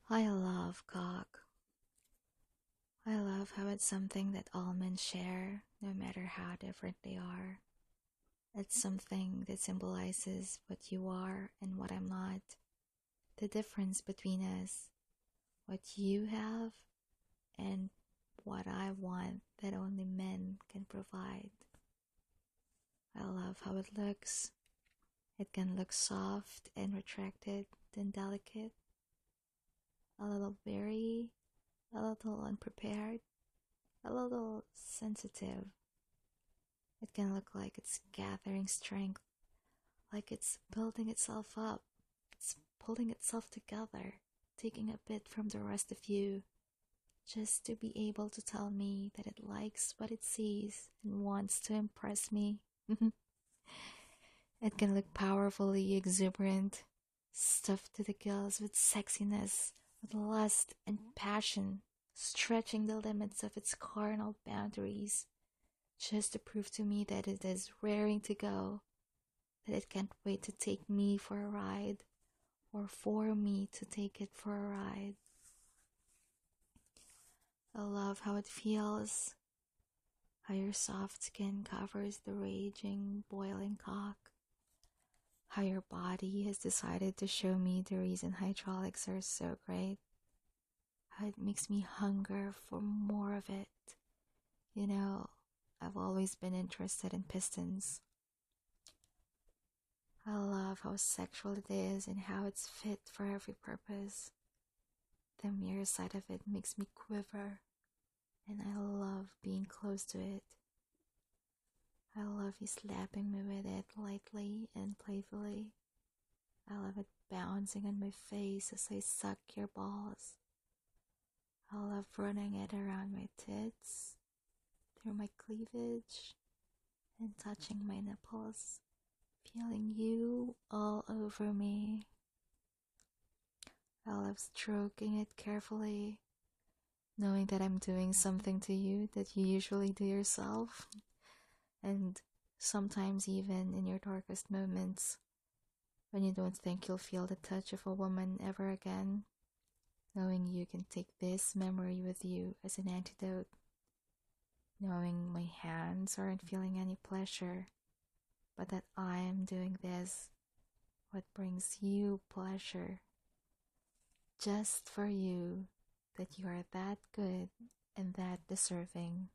I love cock. I love how it's something that all men share, no matter how different they are. It's something that symbolizes what you are and what I'm not, the difference between us, what you have and what I want that only men can provide. I love how it looks. It can look soft and retracted, then delicate, a little weary, a little unprepared, a little sensitive. It can look like it's gathering strength, like it's building itself up, it's pulling itself together, taking a bit from the rest of you, just to be able to tell me that it likes what it sees and wants to impress me. It can look powerfully exuberant, stuffed to the gills with sexiness, with lust and passion, stretching the limits of its carnal boundaries, just to prove to me that it is raring to go, that it can't wait to take me for a ride, or for me to take it for a ride. I love how it feels, how your soft skin covers the raging, boiling cock, how your body has decided to show me the reason hydraulics are so great, how it makes me hunger for more of it. You know, I've always been interested in pistons. I love how sexual it is and how it's fit for every purpose. The mere sight of it makes me quiver, and I love being close to it. I love you slapping me with it lightly and playfully. I love it bouncing on my face as I suck your balls. I love running it around my tits, through my cleavage, and touching my nipples, feeling you all over me. I love stroking it carefully, knowing that I'm doing something to you that you usually do yourself, and sometimes even in your darkest moments, when you don't think you'll feel the touch of a woman ever again, knowing you can take this memory with you as an antidote, knowing my hands aren't feeling any pleasure, but that I am doing this, what brings you pleasure, just for you, that you are that good and that deserving.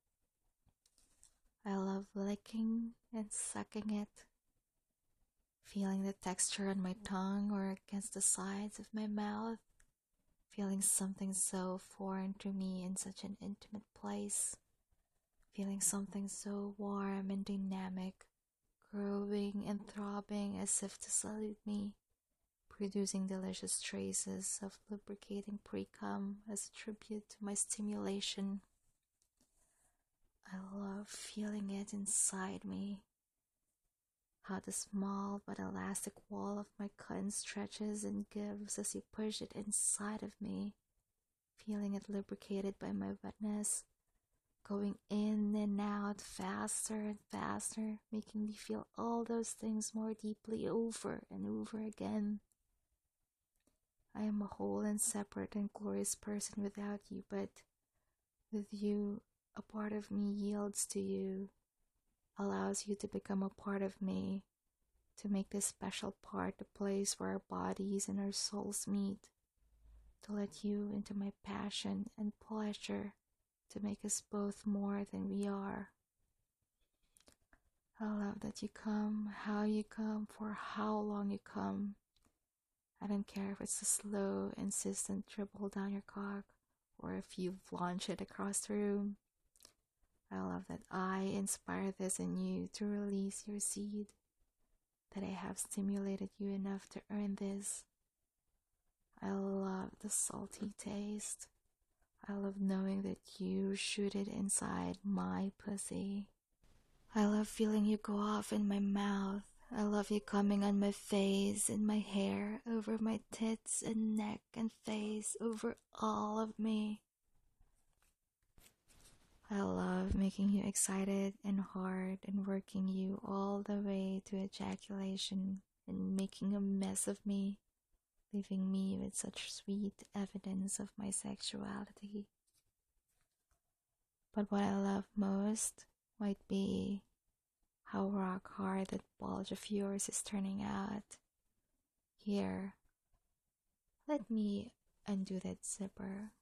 I love licking and sucking it, feeling the texture on my tongue or against the sides of my mouth, feeling something so foreign to me in such an intimate place, feeling something so warm and dynamic, growing and throbbing as if to salute me, producing delicious traces of lubricating pre-cum as a tribute to my stimulation. I love feeling it inside me, how the small but elastic wall of my cunt stretches and gives as you push it inside of me, feeling it lubricated by my wetness, going in and out faster and faster, making me feel all those things more deeply over and over again. I am a whole and separate and glorious person without you, but with you, a part of me yields to you, allows you to become a part of me, to make this special part the place where our bodies and our souls meet, to let you into my passion and pleasure, to make us both more than we are. I love that you come, how you come, for how long you come. I don't care if it's a slow, insistent dribble down your cock, or if you launch it across the room. I love that I inspire this in you to release your seed, that I have stimulated you enough to earn this. I love the salty taste. I love knowing that you shoot it inside my pussy. I love feeling you go off in my mouth. I love you coming on my face and my hair, over my tits and neck and face, over all of me. I love making you excited and hard and working you all the way to ejaculation and making a mess of me, leaving me with such sweet evidence of my sexuality. But what I love most might be how rock hard that bulge of yours is turning out. Here, let me undo that zipper.